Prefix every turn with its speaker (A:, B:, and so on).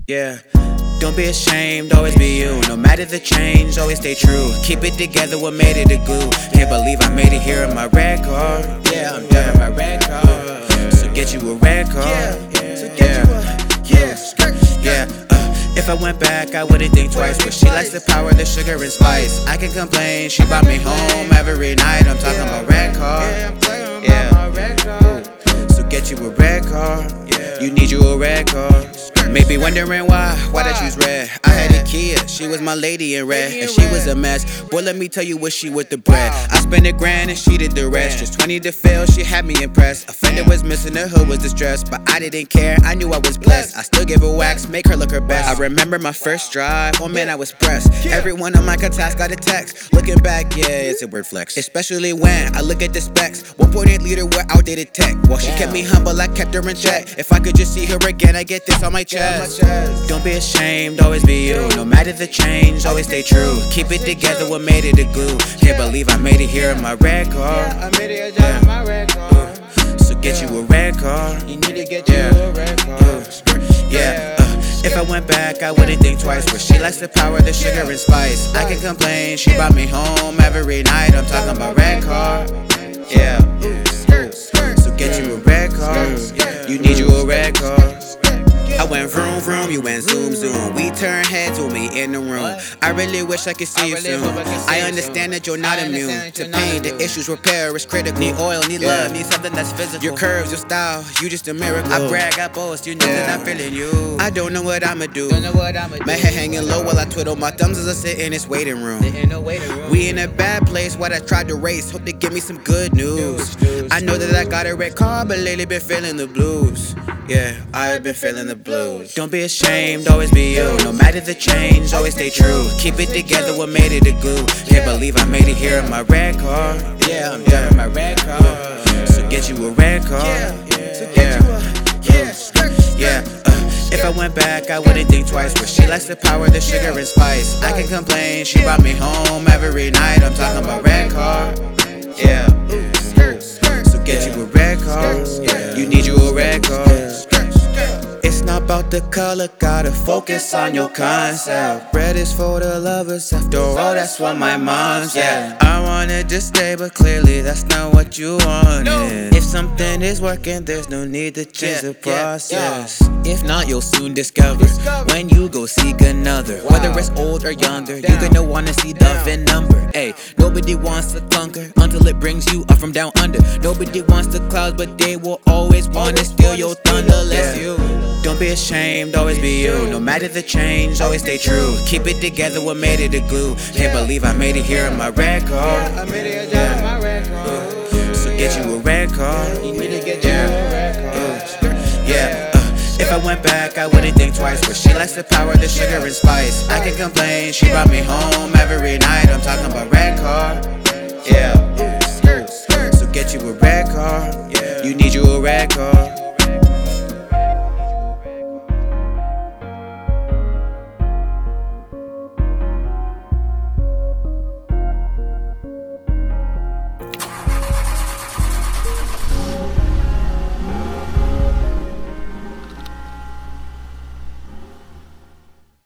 A: Yeah. Don't be ashamed, always be you. No matter the change, always stay true. Keep it together, what made it a glue. Can't believe I made it here in my red car. Yeah, I'm driving my red car. So get you a red car. Yeah. If I went back, I wouldn't think twice. But she likes the power, the sugar and spice. I can complain, she brought me home every night. I'm talking about red car. Yeah. So get you a red car. You need you a red car. Maybe wondering why'd I choose red? I had a Kia, she was my lady in red, and she was a mess. Boy, let me tell you what she with the bread. I spent $1,000 and she did the rest. Just 20 to fail, she had me impressed. A fender was missing, the hood was distressed, but I didn't care, I knew I was blessed. I still give her wax, make her look her best. I remember my first drive, oh man, I was pressed. Everyone on my contacts got a text. Looking back, yeah, it's a word flex. Especially when I look at the specs. 1.8 liter with outdated tech. While she kept me humble, I kept her in check. If I could just see her again, I get this on my chest. Don't be ashamed, always be you. No matter the change, always stay true. Keep it together, what made it a glue. Can't believe I made it here in my red car.
B: I made it here in my red car.
A: So get you a red car.
B: You need to get you a red car.
A: If I went back, I wouldn't think twice. But she likes the power, the sugar and spice. I can complain, she brought me home every night. I'm talking about red car. Yeah. So get you a red car. You need you a red car. I went vroom vroom, you went zoom zoom. We turn heads when we in the room. I really wish I could see you soon. I understand that you're not immune to pain. The issues repair is critical. Need oil, need love, need something that's physical. Your curves, your style, you just a miracle. I brag, I boast, you know that I'm feeling you. I don't know what I'ma do. My head hanging low while I twiddle my thumbs as I sit in this waiting room. We in a bad place, what I tried to race. Hope they give me some good news. I know that I got a red car, but lately been feeling the blues. Yeah, I've been feeling the blues. Don't be ashamed, always be you. No matter the change, always stay true. Keep it together, what made it a glue. Can't believe I made it here in my red car. Yeah, I'm driving my red car. So get you a red car. If I went back, I wouldn't think twice. But she likes the power, the sugar and spice. I can complain, she brought me home every night. I'm talking about red car. Yeah. So get you a red car. You need you a red car. It's not about the color, gotta focus on your concept. Red is for the lovers, after all, that's what my mom said. I wanted to stay, but clearly that's not what you wanted. If something is working, there's no need to change the process. If not, you'll soon discover when you go seek another. Whether it's old or younger, you're gonna wanna see the VIN number. Ay, nobody wants to conquer until it brings you up from down under. Nobody wants the clouds, but they will always wanna steal your thunder. Let's you. Don't be ashamed, always be you. No matter the change, always stay true. Keep it together, what made it a glue. Can't believe I made it here in my red car.
B: I made it here in my red car.
A: So get you a red car.
B: You need to get you a red car.
A: If I went back, I wouldn't think twice. But she likes the power, the sugar and spice. I can complain, she brought me home every night. I'm talking about red car. Yeah. So get you a red car. You need you a red car.